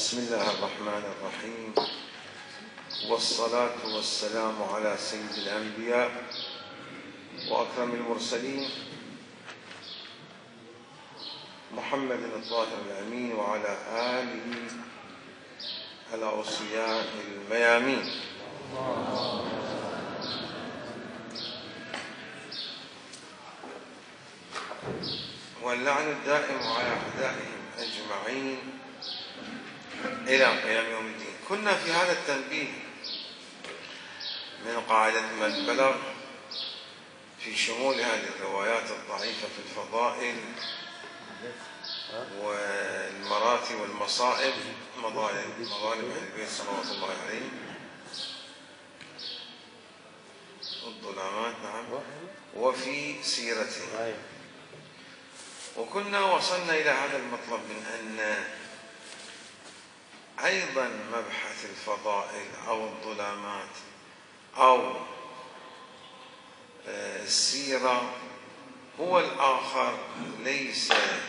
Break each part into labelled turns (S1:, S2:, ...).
S1: بسم الله الرحمن الرحيم، والصلاة والسلام على سيد الأنبياء وأكرم المرسلين محمد الطاهر الأمين وعلى آله الأوصياء الميامين. واللعن الدائم على أعدائهم أجمعين إلى قيام يوم الدين. كنا في هذا التنبيه من قاعدة من بلغ في شمول هذه الروايات الضعيفة في الفضائل والمراتب والمصائب مظالم أهل البيت صلوات الله عليه الظلامات، نعم، وفي سيرتهم. وكنا وصلنا إلى هذا المطلب من أن أيضا مبحث الفضائل أو الظلامات أو السيرة هو الآخر ليس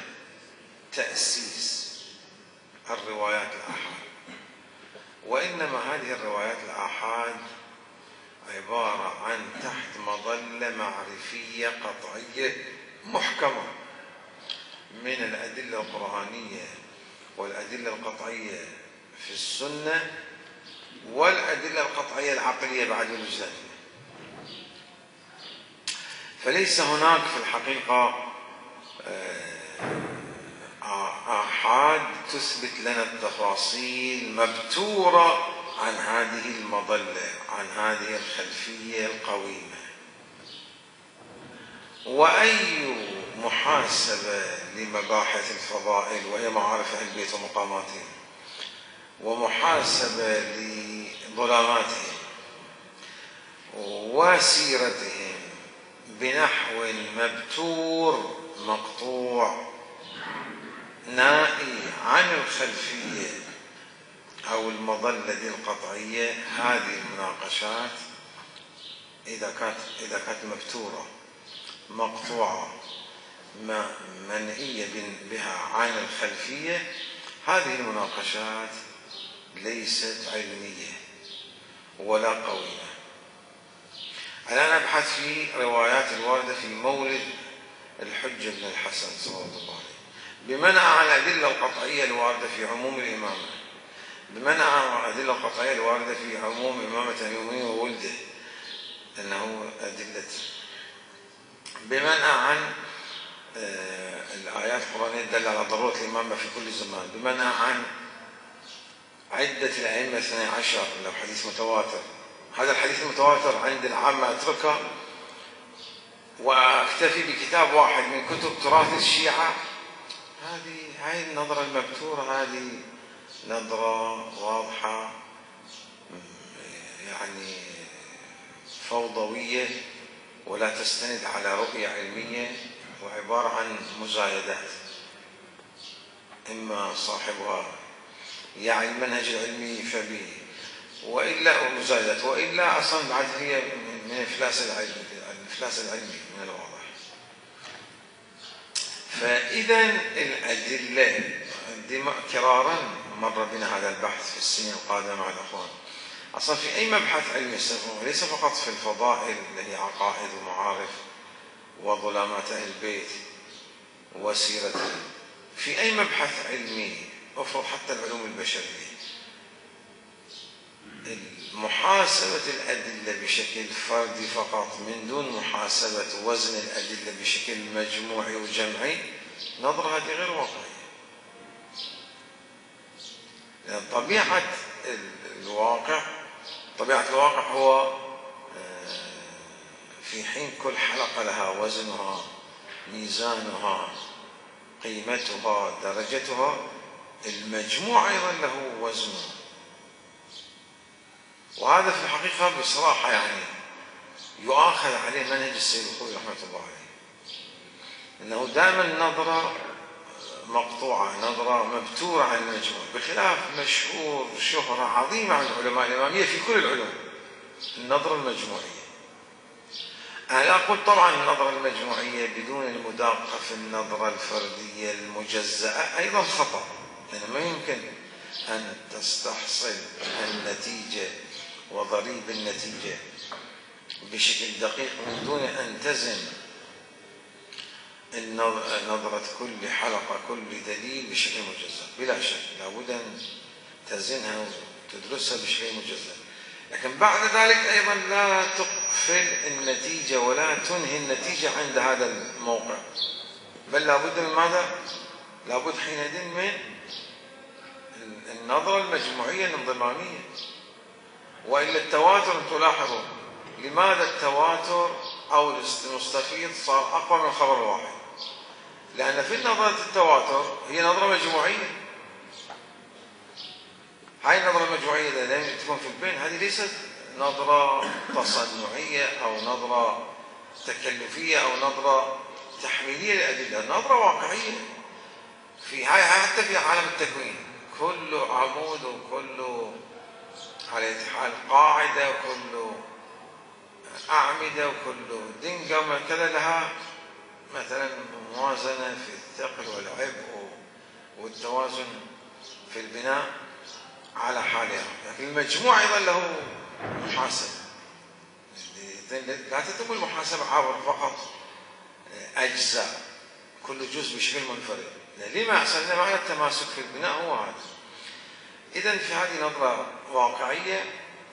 S1: تأسيس الروايات الآحاد، وإنما هذه الروايات الآحاد عبارة عن تحت مظلة معرفية قطعية محكمة من الأدلة القرآنية والأدلة القطعية في السنة والأدلة القطعية العقلية بعد الوجدانية. فليس هناك في الحقيقة آحاد تثبت لنا التفاصيل مبتورة عن هذه المظلة، عن هذه الخلفية القويمة. وأي محاسبة لمباحث الفضائل وهي معارف أهل البيت ومقاماتهم، ومحاسبة لظلاماتهم وسيرتهم بنحو مبتور مقطوع نائي عن الخلفية أو المظلة القطعية، هذه المناقشات إذا كانت مبتورة مقطوعة منئية بها عن الخلفية، هذه المناقشات ليست علمية ولا قوية. الآن أبحث في روايات الواردة في مولد الحجة بن الحسن صلى الله عليه، بمنع عن الأدلة القطعية الواردة في عموم الإمامة، بمنع عن الأدلة القطعية الواردة في عموم إمامة اليومين وولده أنه أدلة، بمنع عن الآيات القرآنية الدالة على ضرورة الإمامة في كل زمان، بمنع عن عدة الأئمة 12 لو حديث متواتر. هذا الحديث المتواتر عند العامة أتركه وأكتفي بكتاب واحد من كتب تراث الشيعة. هذه النظرة المبتورة، هذه نظرة واضحة يعني فوضوية ولا تستند على رؤية علمية، وعبارة عن مزايدات، إما صاحبها يعني المنهج العلمي فبه، وإلا مزايدات، وإلا أصلا بعد هي من الإفلاس العلمي من الواضح. فإذا الأدلة كرارا مر بنا هذا البحث في السنين القادمة مع الأخوان. أصلا في أي مبحث علمي ليس فقط في الفضائل اللي هي عقائد ومعارف وظلامات أهل البيت وسيرتهم، في أي مبحث علمي أفرض حتى العلوم البشرية، محاسبة الأدلة بشكل فردي فقط من دون محاسبة وزن الأدلة بشكل مجموعي وجمعي، نظرة هذه غير واقعية. لأن طبيعة الواقع هو في حين كل حلقة لها وزنها، ميزانها، قيمتها، درجتها، المجموع أيضا له وزنه. وهذا في الحقيقة بصراحة يعني يؤاخذ عليه منهج السيد الخوئي رحمة الله عليه، إنه دائما نظرة مقطوعة، نظرة مبتورة عن المجموع، بخلاف مشهور شهرة عظيمة عند علماء الإمامية في كل العلوم النظرة المجموعية. أنا أقول طبعا النظرة المجموعية بدون المداقة في النظرة الفردية المجزأة أيضا خطأ، لأنه ما يمكن أن تستحصل النتيجة وضريب النتيجة بشكل دقيق من دون أن تزن نظرة كل حلقة كل دليل بشكل مجزأ. بلا شك لابد أن تزنها وتدرسها بشكل مجزأ، لكن بعد ذلك أيضا لا تقفل النتيجة ولا تنهي النتيجة عند هذا الموقع، بل لابد من ماذا؟ لابد حينئذ من النظرة المجموعية الانضمامية. وإلا التواتر تلاحظوا لماذا التواتر أو المستفيض صار أقوى من الخبر الواحد؟ لأن في نظرة التواتر هي نظرة مجموعية. هاي النظرة المجموعية اللي تكون في البين هذه ليست نظرة تصنعية أو نظرة تكلفية أو نظرة تحميلية للأدلة، نظرة واقعية. في هاي حتى في عالم التكوين كله عمود وكله على حال قاعدة وكله أعمدة وكله دنقة وكذا لها مثلا موازنة في الثقل والعبء والتوازن في البناء على حالها، لكن المجموع أيضا له محاسبة. لا تتم المحاسبة عبر فقط أجزاء كل جزء بشكل منفرد. لما أصلنا معنى التماسك في البناء هو هذا. إذن في هذه نظرة واقعية،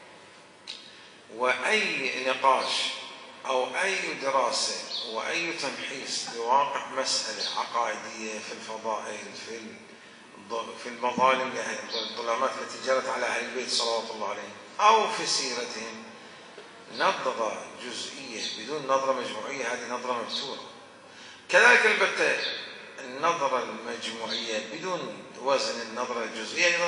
S1: وأي نقاش أو أي دراسة وأي تمحيص لواقع مسألة عقائدية في الفضائل في المظالم الظلامات التي جرت على أهل البيت صلوات الله عليهم أو في سيرتهم، نظرة جزئية بدون نظرة مجموعية هذه نظرة مبتورة. كذلك البتة النظرة المجموعية بدون وزن النظرة الجزئية أيضا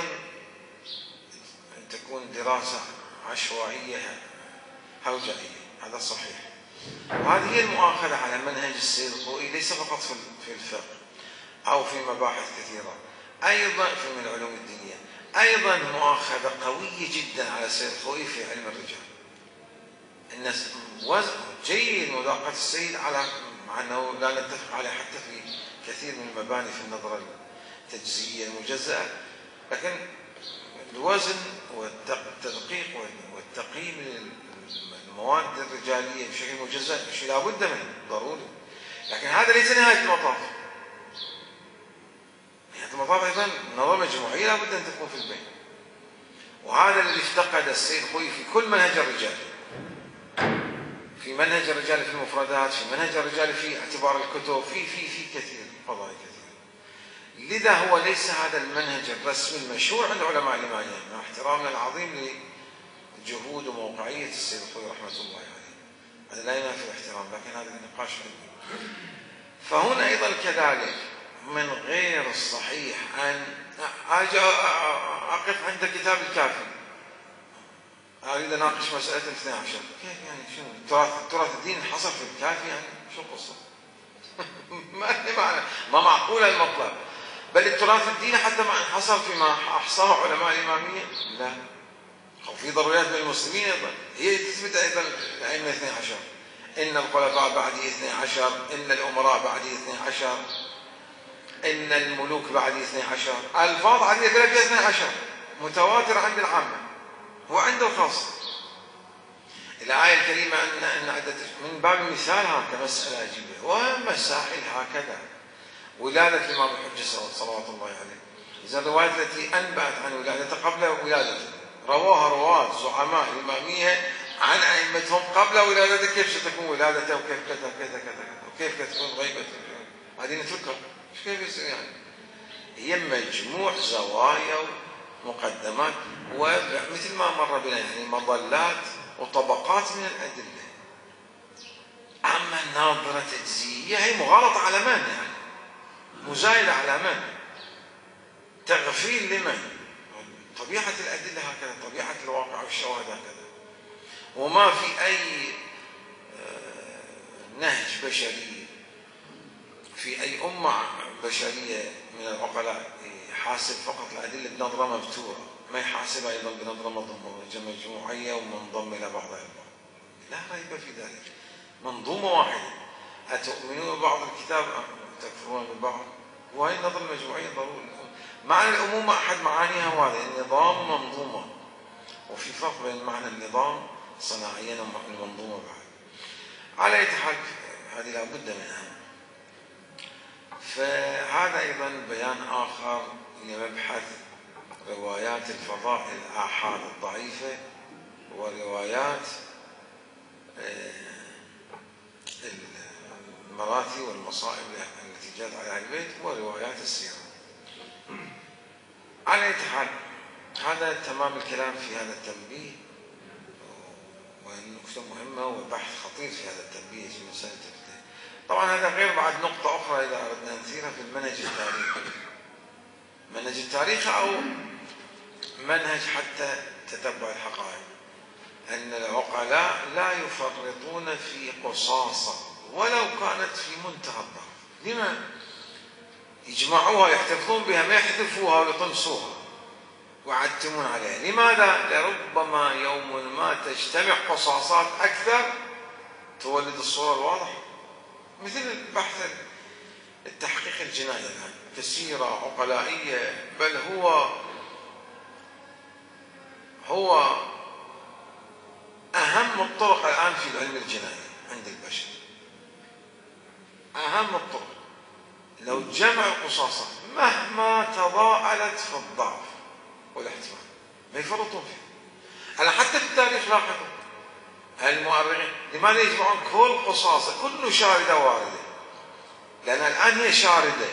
S1: تكون دراسة عشوائية هوجائية. هذا صحيح، وهذه هي المؤاخذة على منهج السيد الخوئي ليس فقط في الفقه أو في مباحث كثيرة، أيضا في من العلوم الدينية، أيضا مؤاخذة قوية جدا على السيد الخوئي في علم الرجال. الناس جيد مذاقة السيد على مع أنه لا نتفق عليه حتى في كثير من المباني في النظرة التجزئية المجزأة، لكن الوزن والتدقيق والتقييم للمواد الرجالية بشكل مجزأ شيء لا بد منه ضروري، لكن هذا ليس نهاية المطاف. نهاية المطاف أيضا نظرة مجموعية لا بد أن تكون في البين، وهذا الذي افتقد السيد الخوئي في كل منهج الرجال، في منهج الرجال في المفردات، في منهج الرجال في اعتبار الكتب، في كثير قضايا كثير. لذا هو ليس هذا المنهج الرسمي المشهور عند علماء الإمامية، مع احترامنا العظيم لجهود وموقعية السيد الخوئي رحمة الله عليه، هذا لا ينافي الاحترام، لكن هذا النقاش علمي. فهنا أيضا كذلك من غير الصحيح أن أجي أقف عند كتاب الكافي أريد أناقش مسألة 12، كيف يعني شنو؟ التراث الدين حصل في الكافي يعني شو القصة؟ ما معقولة المطلب. بل التراث الديني حتى ما انحصر فيما أحصاه علماء الإمامية، لا، وفي ضروريات من المسلمين أيضا هي تثبت أيضا الأئمة 12، إن الخلفاء بعدي 12، إن الأمراء بعدي 12، إن الملوك بعدي 12، ألفاظ عديدة فيها 12 متواتر عند العامة وعند الخاصة. الآية الكريمة أن عدة من باب المثال كمسألة عجيبة، ومسائل هكذا ولادة الإمام الحجة صلوات الله عليه. إذا الروايات التي أنبأت عن ولادته قبل ولادته رواها رواة زعماء الإمامية عن أئمتهم قبل ولادته، كيف ستكون ولادته وكيف كذا كذا كذا وكيف تكون غيبته، هذه نتركها كيف يصير يعني. هي مجموع زوايا ومقدمات ومثل ما مر بنا يعني مظلات وطبقات من الأدلة. أما الناظرة تجزئية هي مغالطة على من يعني، مزايدة على من، تغفيل لمن. طبيعة الأدلة هكذا، طبيعة الواقع والشواهد هكذا، وما في أي نهج بشري في أي أمة بشرية من العقلاء يحاسب فقط الأدلة بنظرة مبتورة، ما يحاسبها أيضا بنظرة مجموعية ومنضم إلى بعضها البعض. لا ريب في ذلك، منظومة واحدة. أتؤمنون ببعض الكتاب تكفرون ببعض، وهي النظرة المجموعية ضروري. معنى الأمومة أحد معانيها هذا النظام ومنظومة، وفي فرق بين معنى النظام صناعيا والمنظومة بعد. على أي حال هذه لابد منها. فهذا أيضا بيان آخر لمبحث روايات الفضائل الآحاد الضعيفة وروايات المراثي والمصائب التي جاءت على أهل البيت وروايات السيرة. على أي حال هذا تمام الكلام في هذا التنبيه، والنقطة مهمة وبحث خطير في هذا التنبيه في مسألة الفتنة. طبعا هذا غير بعد نقطة أخرى إذا أردنا نثيرها في المنهج التاريخي. منهج التاريخ أو منهج حتى تتبع الحقائق، أن العقلاء لا يفرطون في قصاصة ولو كانت في منتهى الضعف. لما؟ يجمعوها يحتفظون بها، ما يحذفوها ويطمسوها ويعتمون عليها. لماذا؟ لربما يوم ما تجتمع قصاصات أكثر تولد الصورة الواضحة، مثل البحث التحقيق الجنائي الآن كسيرة عقلائية، بل هو أهم الطرق الآن في العلم الجنائي عند البشر. أهم الطرق لو جمع القصاصات مهما تضاءلت في الضعف والاحتمال ما يفرطون فيه. أنا حتى في التاريخ لاحظوا المؤرخين لماذا يجمعون كل قصاصة كل شاردة واردة؟ لأن الآن هي شاردة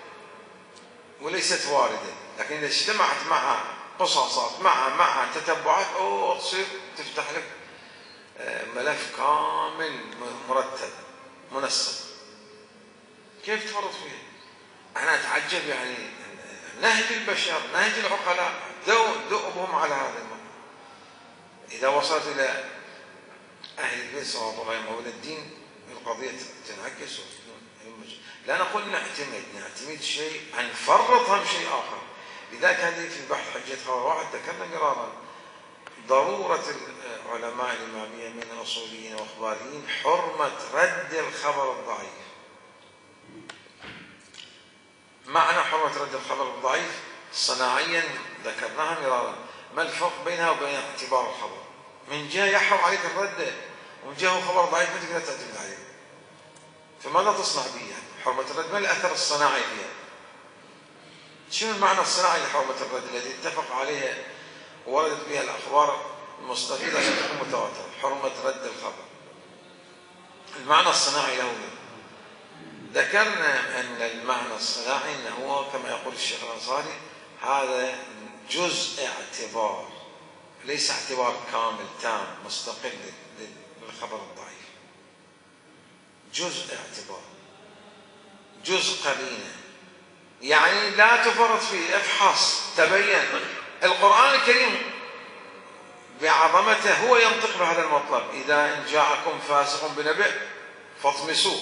S1: وليست واردة، لكن إذا اجتمعت معها قصاصات معها تتبعات تصير تفتح لك ملف كامل مرتب منسق. كيف تفرط فيه؟ أنا أتعجب يعني نهج البشر نهج العقلاء دؤبهم على هذا الموضوع. إذا وصلت إلى أهل البيت صلى الله عليه وسلم الدين القضية تنعكس. لا نقول نعتمد شيء نفرط هم شيء آخر. لذلك هذه في بحث حجة خبر واحد ذكرنا مرارا ضرورة العلماء الإمامية من الأصوليين وأخباريين حرمة رد الخبر الضعيف. معنى حرمة رد الخبر الضعيف صناعيا ذكرناها مرارا. ما الفرق بينها وبين اعتبار الخبر؟ من جهة يحرم عليك الرد، ومن جهة خبر ضعيف ما تقدر تعتمد عليه. فماذا تصنع به يعني؟ حرمة الرد ما الأثر الصناعي فيها؟ شنو المعنى الصناعي لحرمة الرد الذي اتفق عليها ووردت بها الأخبار المستفيدة عشان تكون متواترة؟ حرمة رد الخبر المعنى الصناعي له. ذكرنا أن المعنى الصناعي أنه كما يقول الشيخ الأنصاري هذا جزء اعتبار، ليس اعتبار كامل تام مستقل للخبر الضعيف. جزء اعتبار، جزء قرينة، يعني لا تفرط فيه، افحص تبين. القرآن الكريم بعظمته هو ينطق بهذا المطلب: إذا إن جاءكم فاسق بنبأ فاطمسوه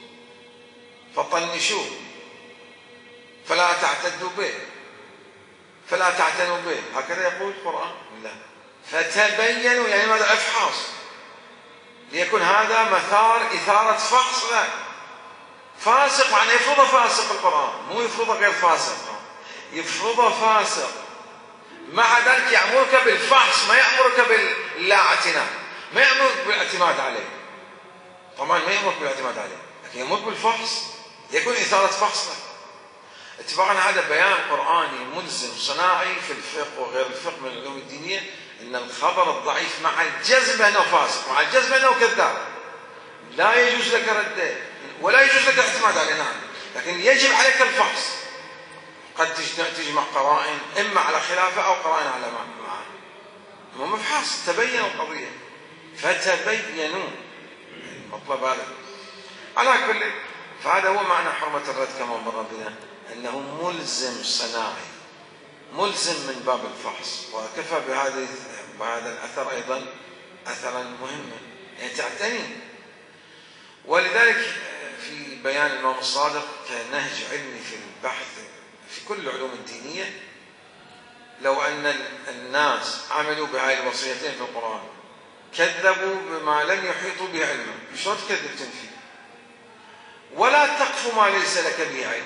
S1: فطنشوه فلا تعتدوا به فلا تعتنوا به، هكذا يقول القرآن. لا، فتبينوا يعني ماذا؟ افحص، ليكون هذا مثار إثارة فحص. لا، فاسق معنى يفرض فاسق القرآن، مو يفرض غير فاسق، يفرض فاسق. مع ذلك يأمرك بالفحص، ما يأمرك باللا اعتناء، ما يأمرك بالاعتماد عليه. طبعا ما يأمرك بالاعتماد عليه، لكن يأمرك بالفحص، يكون إثارة فحص لك. اتفاقا هذا بيان قرآني ملزم صناعي في الفقه وغير الفقه من العلوم الدينية، أن الخبر الضعيف مع الجزم أنه فاسق، مع الجزم أنه كذاب، لا يجوز لك رده ولا يجوز لك الاعتماد عليه. نعم، لكن يجب عليك الفحص. قد تجمع قرائن إما على خلافه أو قرائن على معه. المهم افحص، تبين القضية، فتبينوا المطلب هذا. على كل، فهذا هو معنى حرمة الرد كما مر بنا، أنه ملزم صناعي، ملزم من باب الفحص. وكفى بهذا الأثر أيضا أثرا مهما، يعني تعتني. ولذلك في بيان الإمام الصادق كنهج علمي في البحث في كل العلوم الدينية، لو أن الناس عملوا بهذه الوصيتين في القرآن كذبوا بما لم يحيطوا به علما، شلون تكذب تنفي؟ ولا تقف ما ليس لك به علم.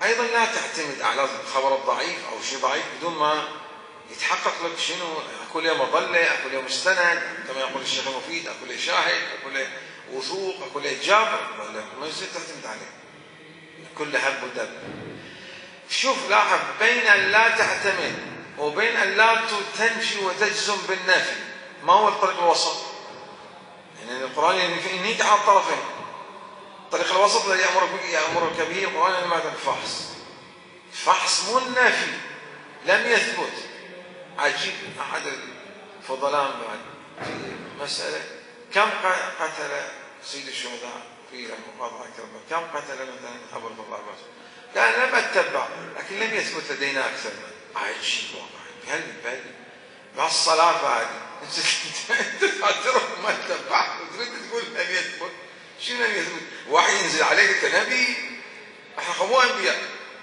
S1: أيضا لا تعتمد على الخبر الضعيف أو شيء ضعيف بدون ما يتحقق لك شنو أكو له مظلة، أكو له مستند، كما يقول الشيخ المفيد، أكو له شاهد، أكو له وثوق، أكو له جابر، ولا ما يصير تعتمد عليه كل هب ودب. شوف لاحظ بين أن لا تعتمد وبين أن لا تنفي وتجزم بالنفي ما هو الطريق الوسط؟ يعني القرآن ينهيك على الطرفين. الطريق الوسط الذي يأمرك به القرآن ماذا؟ الفحص. فحص مو النفي. لم يثبت. عجيب أحد الفضلاء بعد في مسألة كم قتل سيد الشهداء في المقاطعة كربلاء، كم قتل مثلا أبو الفضل العباس؟ قال لم أتبع لكن لم يثبت لدينا أكثر من. عجيب والله. هل مع الصلاة بعد أنت تعترف ما تتبعت وتريد تقول لم يثبت. شنو لم يثبت؟ وحي ينزل عليك أنت نبي. احنا مو أنبياء،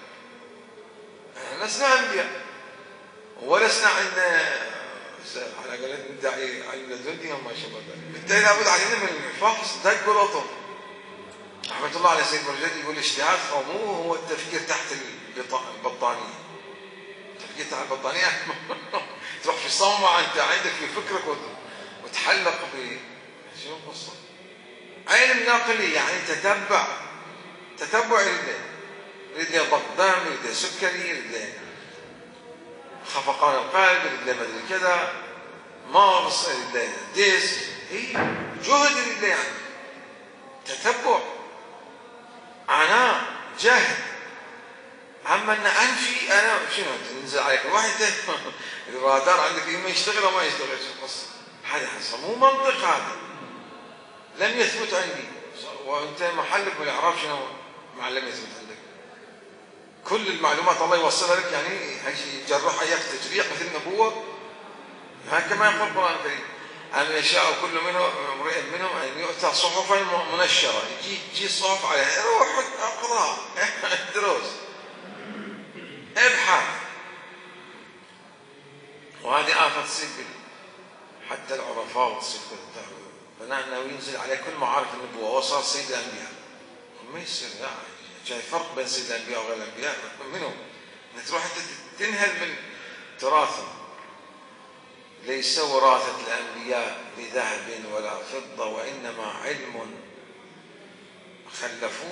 S1: لسنا أنبياء ولسنا عندنا على قولة ندعي علم لدنيا وما شابه ذلك. بالتالي لابد علينا من الفحص دق ولطم. رحمة الله على سيد برجدي يقول الاجتهاد مو هو التفكير تحت البطانية. التفكير تحت البطانية تروح في صومعة أنت عندك في فكرك وتحلق في شنو القصة؟ علم ناقلي يعني تتبع يريد له ضغط دم، يريد له سكري، يريد له خفقان القلب، يريد له مدري كذا، مغص، يريد له ديس، جهد يريد له يعني تتبع، عناء، جهد. اما ان انفي انا شنو تنزل عليك الواحد الرادار عندك اما يشتغل او ما يشتغل. شو القصه؟ هذا مو منطق، هذا لم يثبت عندي وانت محلك ما يعرف شنو مع لم يثبت عندك. كل المعلومات الله يوصلها لك يعني يجرحها اياك تجريح مثل النبوه. كما يقول القران الكريم أن يشاء كل امرئ منهم أن يؤتى صحفا منشرة. يجي الصحف عليها روح اقرأ ادرس ابحث. وهذه آفة تصيب حتى العرفاء وتصيب فنحن ينزل عليه كل معارف النبوة وصار سيد الأنبياء. ما يصير يعني فرق بين سيد الأنبياء وغير الأنبياء منهم انك تروح تنهل من تراثهم. ليس وراثة الأنبياء بذهب ولا فضة وإنما علم خلفوه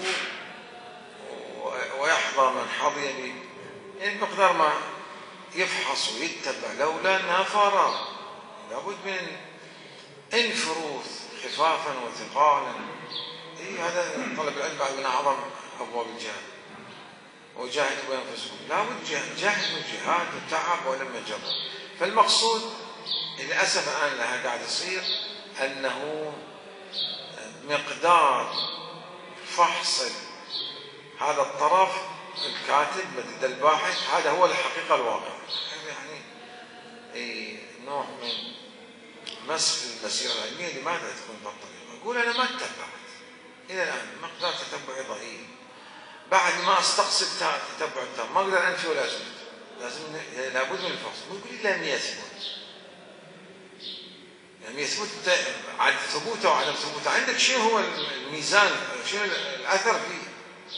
S1: ويحظى من حظي به. يعني مقدار ما يفحص ويتبع لولا نفر. لابد من انفروا خفافا وثقالا. هذا طلب العلم بعد من أعظم أبواب الجهاد. وجاهدوا بأنفسكم. لابد جهد وجهاد وتعب ولم يجرب. فالمقصود للأسف الآن لها قاعد يصير أنه مقدار فحص هذا الطرف الكاتب مدد الباحث هذا هو الحقيقة الواقع. يعني نوع من مسخ المسيرة العلمية. لماذا تكون بالطريقة؟ أقول أنا ما تتبعت إلى الآن مقدار تتبعي ضئيل. بعد ما أستقصد تتبع التام ما أقدر أنفي ولا أثبت. لابد من الفحص. مو يقول لي لم يثبت. لم يثبت عن ثبوته وعدم ثبوته. عندك شنو هو الميزان؟ شنو الأثر فيه؟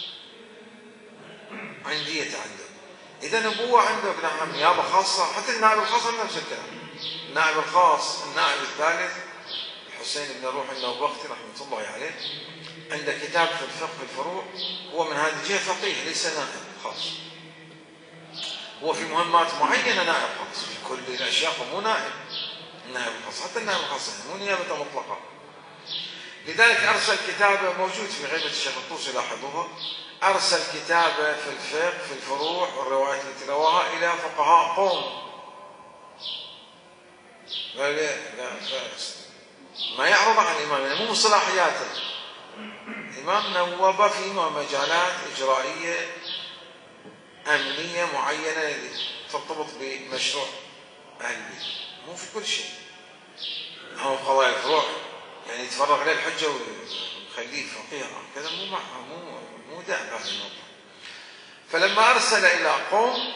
S1: عندية عندك. إذا نبوة عندك نعم نيابة خاصة. حتى النائب الخاص نفس الكلام. النائب الخاص النائب الثالث الحسين بن روح النوبختي رحمة الله عليه عنده كتاب في الفقه الفروع. هو من هذه الجهة فقيه ليس نائب خاص. هو في مهمات معينة نائب خاص. في كل الأشياء مو نائب. النائب الخاص حتى النائب الخاص مو نيابة مطلقة. لذلك أرسل كتابه موجود في غيبة الشيخ الطوسي لاحظوها. أرسل كتابه في الفقه في الفروع والروايات التي رواها إلى فقهاء قوم. ما يعرض عن الإمام مو من صلاحياته. الإمام نوب في مجالات إجرائية أمنية معينة ترتبط بمشروع أهل البيت. مو في كل شيء. هو قضايا الفروع يعني يتفرغ له الحجة ويخليه فقيه كذا مو داعي بهذا النقطة. فلما أرسل إلى قوم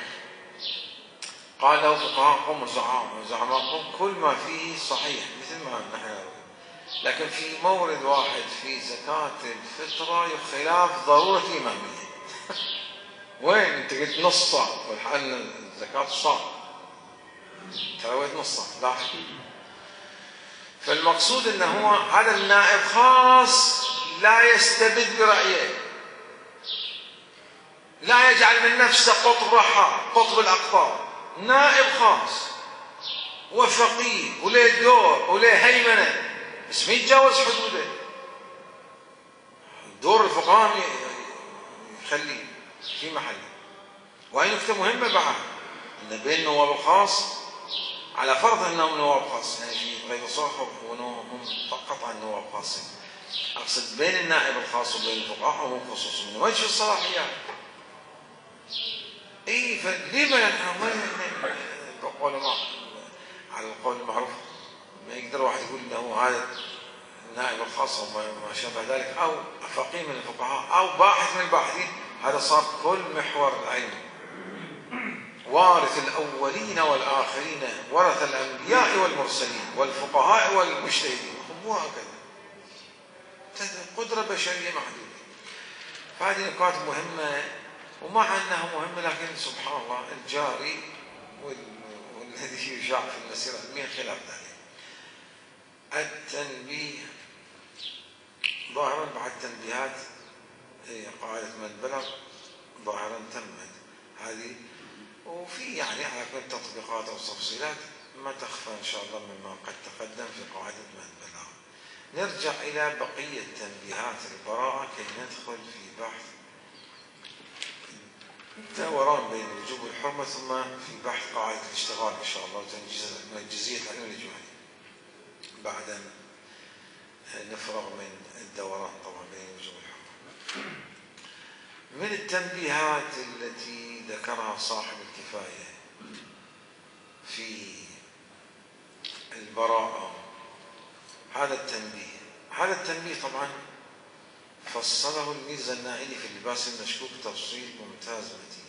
S1: قال له فقهاء قوم وزعماء قوم كل ما فيه صحيح مثل ما نحن، لكن في مورد واحد في زكاة الفطرة خلاف ضرورة الإمامية. وين أنت قلت نص صاع والحال الزكاة صاع، ترويت نص صاع لاحظ. فالمقصود أنه هو هذا النائب خاص لا يستبد برأيه، لا يجعل من نفسه قطب رحى قطب الأقطاب، نائب خاص وفقيه وله دور وله هيمنة، بس ما يتجاوز حدوده. دور الفقهاء يخليه في محله. وهي نكتة مهمة بعد، أن بين النواب الخاص على فرض أنهم نواب خاص، يعني في غير صاحب هم قطعا نواب خاصين، أقصد بين النائب الخاص وبين الفقهاء هم خصوص من وجه الصلاحيات. إيه فلما نحن على القول المعروف ما يقدر واحد يقول أنه هذا النائب الخاص أو ما شابه ذلك، أو فقيه من الفقهاء أو باحث من الباحثين، هذا صار كل محور العلم. وارث الأولين والآخرين، ورث الأنبياء والمرسلين والفقهاء والمجتهدين، هو هكذا قدرة بشرية محدودة. فهذه نقاط مهمة، ومع أنها مهمة لكن سبحان الله الجاري والذي يشاع في المسيرة العلمية خلاف ذلك. التنبيه ظاهرا بعد تنبيهات قاعدة من بلغ ظاهرا تمت هذه، وفي يعني على كل تطبيقات أو تفصيلات ما تخفى إن شاء الله مما قد تقدم في قاعدة من بلغ. نرجع إلى بقية تنبيهات البراءة كي ندخل في بحث دوران بين الوجوب والحرمة، ثم في بحث قاعدة الاشتغال إن شاء الله وتنجيزية العلم الإجمالي بعد أن نفرغ من الدوران طبعا بين الوجوب والحرمة. من التنبيهات التي ذكرها صاحب الكفاية في البراءة هذا التنبيه طبعا فصله الميرزا النائلي في اللباس المشكوك تفصيل ممتاز متين،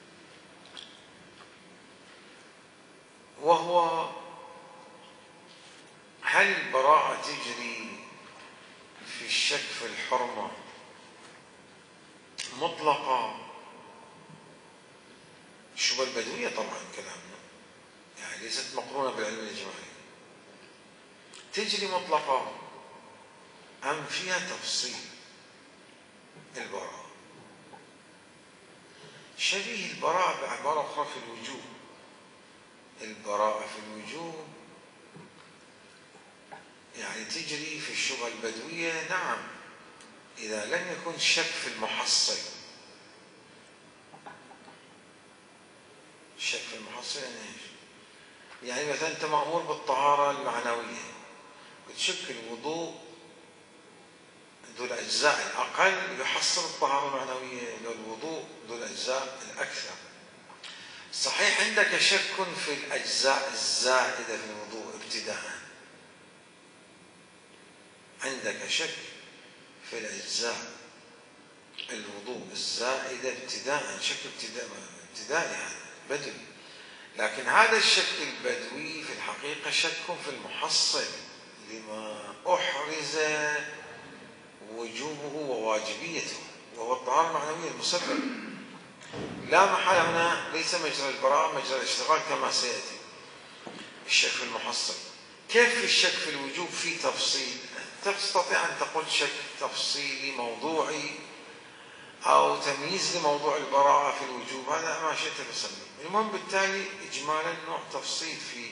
S1: وهو هل البراءة تجري في الشك في الحرمة مطلقة؟ الشبهة البدوية طبعا كلامنا يعني ليست مقرونة بالعلم الإجمالي، تجري مطلقة أم فيها تفصيل؟ البراءة شبيه البراءة بعبارة أخرى في الوجوب. البراءة في الوجوب يعني تجري في الشبهة البدوية نعم إذا لم يكن شك في المحصل. الشك في المحصل يعني ايش؟ يعني مثلا أنت مأمور بالطهارة المعنوية، وتشك الوضوء ذو الأجزاء الأقل يحصل الطهارة المعنوية، لو الوضوء ذو الأجزاء الأكثر. صحيح عندك شك في الأجزاء الزائدة في الوضوء ابتداء، عندك شك في الأجزاء الوضوء الزائدة ابتداء، شك ابتدائي هذا بدوي، لكن هذا الشك البدوي في الحقيقة شك في المحصل لما أحرز وجوبه وواجبيته، وهو الطهارة المعنوية المسبب. لا محالة هنا ليس مجرى البراءة مجرى الاشتغال كما سيأتي. الشك في المحصل كيف في الشك في الوجوب في تفصيل؟ تستطيع أن تقول شك تفصيلي موضوعي أو تمييز لموضوع البراءة في الوجوب، هذا ما شئت فسميه. المهم بالتالي إجمالا نوع تفصيل في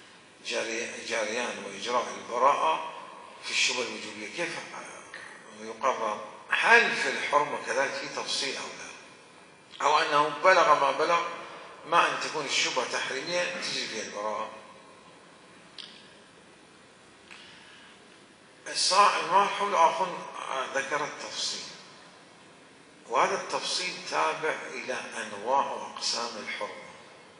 S1: جريان وإجراء البراءة في الشبهة الوجوبية. كيف يقرر؟ هل في الحرمة كذلك في تفصيل أو لا؟ أو أنه بلغ ما بلغ ما أن تكون الشبهة تحريمية تجري فيها البراءة؟ الماحو الآخر ذكر التفصيل، وهذا التفصيل تابع إلى أنواع وأقسام الحرمة،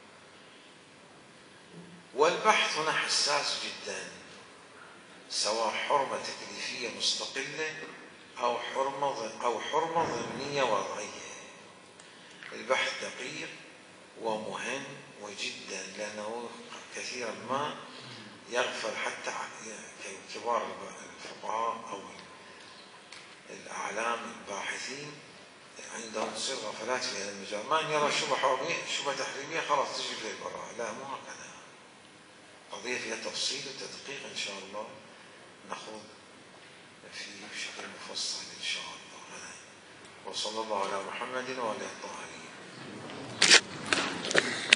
S1: والبحث هنا حساس جدا، سواء حرمة تكليفية مستقلة أو حرمة ضمنية وضعية. البحث دقيق ومهم وجدا، لأنه كثيرا ما يغفل حتى كبار الفقهاء أو الأعلام الباحثين عندهم تصير غفلات في هذا المجال، ما أن يرى شبهة تحريمية خلاص تجي في البراءة، لا مو هكذا. قضية فيها تفصيل وتدقيق إن شاء الله نخوض فيه بشكل مفصل إن شاء الله. وصلى الله على محمد وعلى الطاهرين.